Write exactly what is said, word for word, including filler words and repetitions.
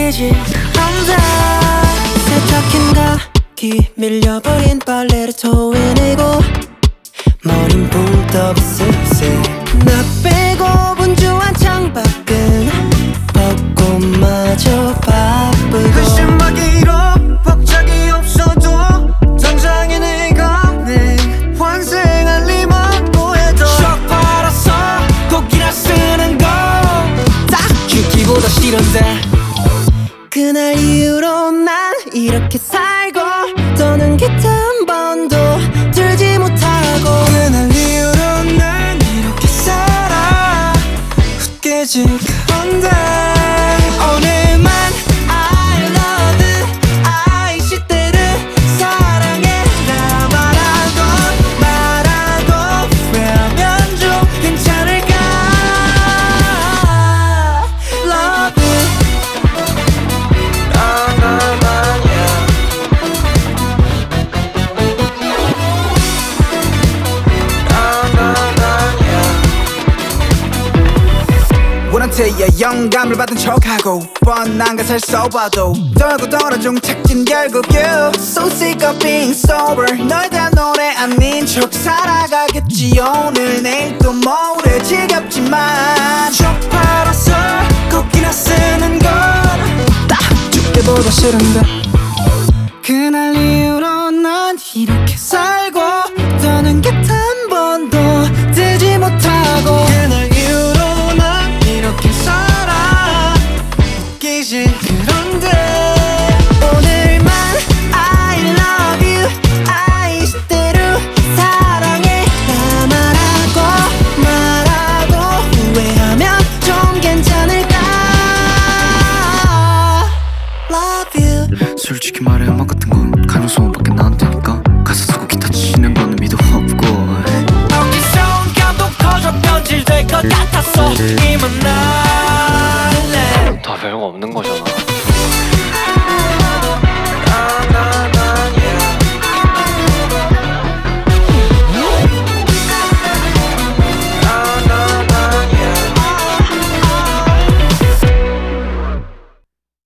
웃기지 않다. 세탁기가 기 밀려버린 빨래를 토해내고 머린 붕 떠 비스세. 나 빼고 분주한 창밖은 벚꽃마저 바쁘고 한심하기로 벅짝이 없어도 당장에 내가 내 환생할 리만 보여도 쭉 팔아서 고기나 쓰는 거 딱 죽기보다 싫은데 그날 이후로 난 이렇게 살고 더는 기타 한 번도 들지 못하고 그날 이후로 난 이렇게 살아 웃기지 않대. 오늘만 I love I 시대를 사랑해라 말하고 말하고 후회하면 좀 괜찮을까. Love 나나나야 나나나야 원한테야 영감을 받은 척하고 뻔한 것을 써봐도 떨고 떨어져 착진 결국 you So sick of being sober 널 대한 노래 아닌 척 살아가겠지 오늘 내일 또 모레 지겹지만 쭉 팔아서 고기나 쓰는 건 딱 죽기보다 싫은데 그날